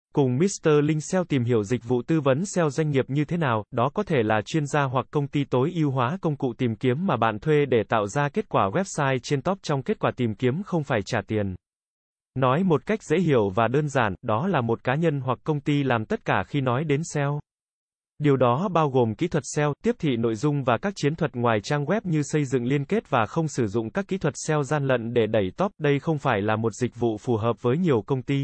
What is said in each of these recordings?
Cùng Mr. Linh SEO tìm hiểu dịch vụ tư vấn SEO doanh nghiệp như thế nào, đó có thể là chuyên gia hoặc công ty tối ưu hóa công cụ tìm kiếm mà bạn thuê để tạo ra kết quả website trên top trong kết quả tìm kiếm không phải trả tiền. Nói một cách dễ hiểu và đơn giản, đó là một cá nhân hoặc công ty làm tất cả khi nói đến SEO. Điều đó bao gồm kỹ thuật SEO, tiếp thị nội dung và các chiến thuật ngoài trang web như xây dựng liên kết và không sử dụng các kỹ thuật SEO gian lận để đẩy top. Đây không phải là một dịch vụ phù hợp với nhiều công ty.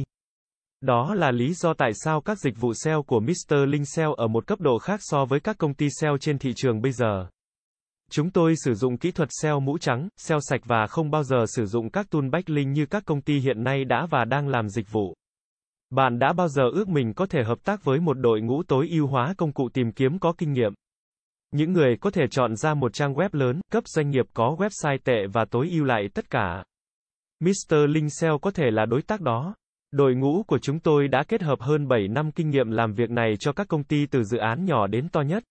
Đó là lý do tại sao các dịch vụ SEO của Mr. Linh SEO ở một cấp độ khác so với các công ty SEO trên thị trường bây giờ. Chúng tôi sử dụng kỹ thuật SEO mũ trắng, SEO sạch và không bao giờ sử dụng các tool backlink như các công ty hiện nay đã và đang làm dịch vụ. Bạn đã bao giờ ước mình có thể hợp tác với một đội ngũ tối ưu hóa công cụ tìm kiếm có kinh nghiệm? Những người có thể chọn ra một trang web lớn, cấp doanh nghiệp có website tệ và tối ưu lại tất cả. Mr. Linh SEO có thể là đối tác đó. Đội ngũ của chúng tôi đã kết hợp hơn 7 năm kinh nghiệm làm việc này cho các công ty từ dự án nhỏ đến to nhất.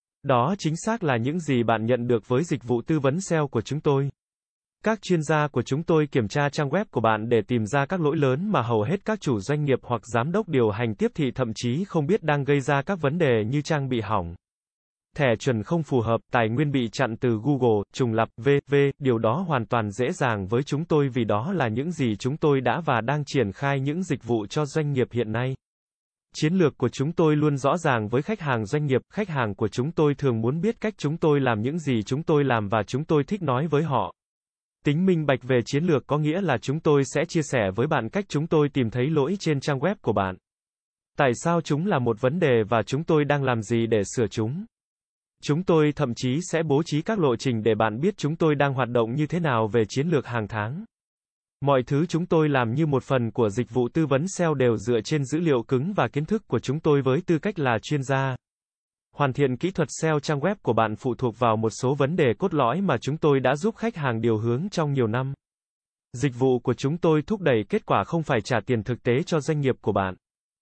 Đó chính xác là những gì bạn nhận được với dịch vụ tư vấn SEO của chúng tôi. Các chuyên gia của chúng tôi kiểm tra trang web của bạn để tìm ra các lỗi lớn mà hầu hết các chủ doanh nghiệp hoặc giám đốc điều hành tiếp thị thậm chí không biết đang gây ra các vấn đề như trang bị hỏng, thẻ chuẩn không phù hợp, tài nguyên bị chặn từ Google, trùng lặp, v.v. Điều đó hoàn toàn dễ dàng với chúng tôi vì đó là những gì chúng tôi đã và đang triển khai những dịch vụ cho doanh nghiệp hiện nay. Chiến lược của chúng tôi luôn rõ ràng với khách hàng doanh nghiệp, khách hàng của chúng tôi thường muốn biết cách chúng tôi làm những gì chúng tôi làm và chúng tôi thích nói với họ. Tính minh bạch về chiến lược có nghĩa là chúng tôi sẽ chia sẻ với bạn cách chúng tôi tìm thấy lỗi trên trang web của bạn. Tại sao chúng là một vấn đề và chúng tôi đang làm gì để sửa chúng. Chúng tôi thậm chí sẽ bố trí các lộ trình để bạn biết chúng tôi đang hoạt động như thế nào về chiến lược hàng tháng. Mọi thứ chúng tôi làm như một phần của dịch vụ tư vấn SEO đều dựa trên dữ liệu cứng và kiến thức của chúng tôi với tư cách là chuyên gia. Hoàn thiện kỹ thuật SEO trang web của bạn phụ thuộc vào một số vấn đề cốt lõi mà chúng tôi đã giúp khách hàng điều hướng trong nhiều năm. Dịch vụ của chúng tôi thúc đẩy kết quả không phải trả tiền thực tế cho doanh nghiệp của bạn.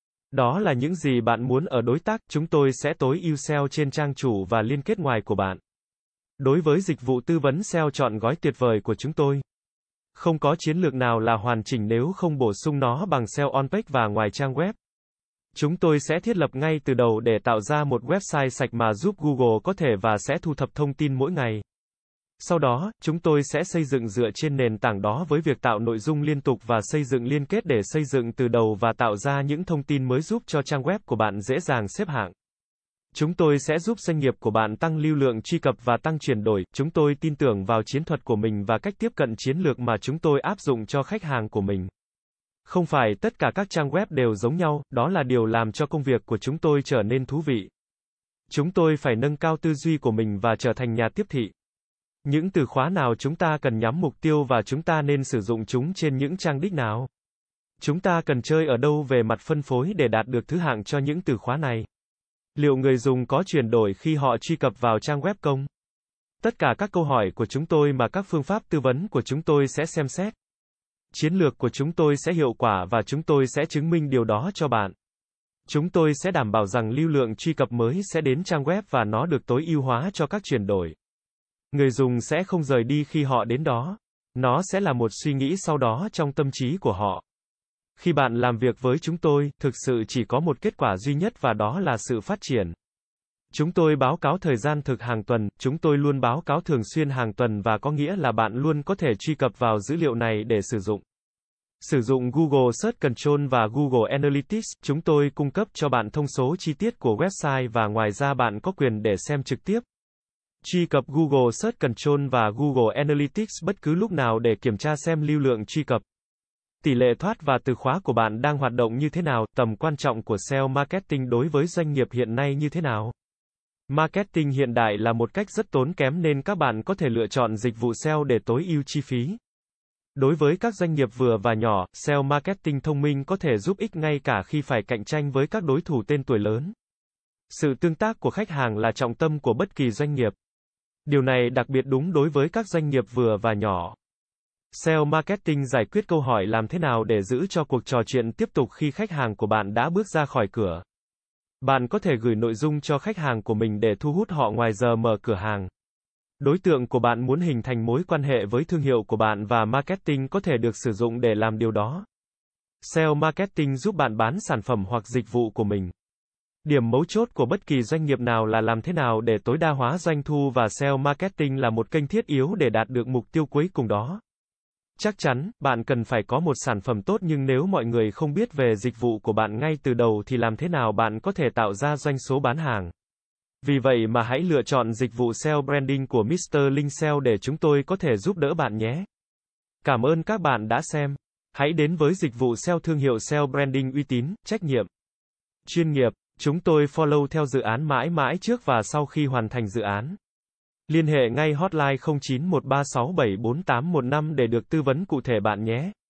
Đó là những gì bạn muốn ở đối tác, chúng tôi sẽ tối ưu SEO trên trang chủ và liên kết ngoài của bạn. Đối với dịch vụ tư vấn SEO chọn gói tuyệt vời của chúng tôi, không có chiến lược nào là hoàn chỉnh nếu không bổ sung nó bằng SEO on-page và ngoài trang web. Chúng tôi sẽ thiết lập ngay từ đầu để tạo ra một website sạch mà giúp Google có thể và sẽ thu thập thông tin mỗi ngày. Sau đó, chúng tôi sẽ xây dựng dựa trên nền tảng đó với việc tạo nội dung liên tục và xây dựng liên kết để xây dựng từ đầu và tạo ra những thông tin mới giúp cho trang web của bạn dễ dàng xếp hạng. Chúng tôi sẽ giúp doanh nghiệp của bạn tăng lưu lượng truy cập và tăng chuyển đổi. Chúng tôi tin tưởng vào chiến thuật của mình và cách tiếp cận chiến lược mà chúng tôi áp dụng cho khách hàng của mình. Không phải tất cả các trang web đều giống nhau, đó là điều làm cho công việc của chúng tôi trở nên thú vị. Chúng tôi phải nâng cao tư duy của mình và trở thành nhà tiếp thị. Những từ khóa nào chúng ta cần nhắm mục tiêu và chúng ta nên sử dụng chúng trên những trang đích nào? Chúng ta cần chơi ở đâu về mặt phân phối để đạt được thứ hạng cho những từ khóa này? Liệu người dùng có chuyển đổi khi họ truy cập vào trang web không? Tất cả các câu hỏi của chúng tôi mà các phương pháp tư vấn của chúng tôi sẽ xem xét. Chiến lược của chúng tôi sẽ hiệu quả và chúng tôi sẽ chứng minh điều đó cho bạn. Chúng tôi sẽ đảm bảo rằng lưu lượng truy cập mới sẽ đến trang web và nó được tối ưu hóa cho các chuyển đổi. Người dùng sẽ không rời đi khi họ đến đó. Nó sẽ là một suy nghĩ sau đó trong tâm trí của họ. Khi bạn làm việc với chúng tôi, thực sự chỉ có một kết quả duy nhất và đó là sự phát triển. Chúng tôi báo cáo thời gian thực hàng tuần, chúng tôi luôn báo cáo thường xuyên hàng tuần và có nghĩa là bạn luôn có thể truy cập vào dữ liệu này để sử dụng. Sử dụng Google Search Console và Google Analytics, chúng tôi cung cấp cho bạn thông số chi tiết của website và ngoài ra bạn có quyền để xem trực tiếp. Truy cập Google Search Console và Google Analytics bất cứ lúc nào để kiểm tra xem lưu lượng truy cập, tỷ lệ thoát và từ khóa của bạn đang hoạt động như thế nào, tầm quan trọng của SEO marketing đối với doanh nghiệp hiện nay như thế nào. Marketing hiện đại là một cách rất tốn kém nên các bạn có thể lựa chọn dịch vụ SEO để tối ưu chi phí. Đối với các doanh nghiệp vừa và nhỏ, SEO marketing thông minh có thể giúp ích ngay cả khi phải cạnh tranh với các đối thủ tên tuổi lớn. Sự tương tác của khách hàng là trọng tâm của bất kỳ doanh nghiệp. Điều này đặc biệt đúng đối với các doanh nghiệp vừa và nhỏ. SEO marketing giải quyết câu hỏi làm thế nào để giữ cho cuộc trò chuyện tiếp tục khi khách hàng của bạn đã bước ra khỏi cửa. Bạn có thể gửi nội dung cho khách hàng của mình để thu hút họ ngoài giờ mở cửa hàng. Đối tượng của bạn muốn hình thành mối quan hệ với thương hiệu của bạn và marketing có thể được sử dụng để làm điều đó. SEO marketing giúp bạn bán sản phẩm hoặc dịch vụ của mình. Điểm mấu chốt của bất kỳ doanh nghiệp nào là làm thế nào để tối đa hóa doanh thu, và SEO marketing là một kênh thiết yếu để đạt được mục tiêu cuối cùng đó. Chắc chắn, bạn cần phải có một sản phẩm tốt, nhưng nếu mọi người không biết về dịch vụ của bạn ngay từ đầu thì làm thế nào bạn có thể tạo ra doanh số bán hàng? Vì vậy mà hãy lựa chọn dịch vụ SEO branding của Mr. Linh SEO để chúng tôi có thể giúp đỡ bạn nhé. Cảm ơn các bạn đã xem. Hãy đến với dịch vụ SEO thương hiệu SEO branding uy tín, trách nhiệm, chuyên nghiệp. Chúng tôi follow theo dự án mãi mãi trước và sau khi hoàn thành dự án. Liên hệ ngay hotline 0913674815 để được tư vấn cụ thể bạn nhé.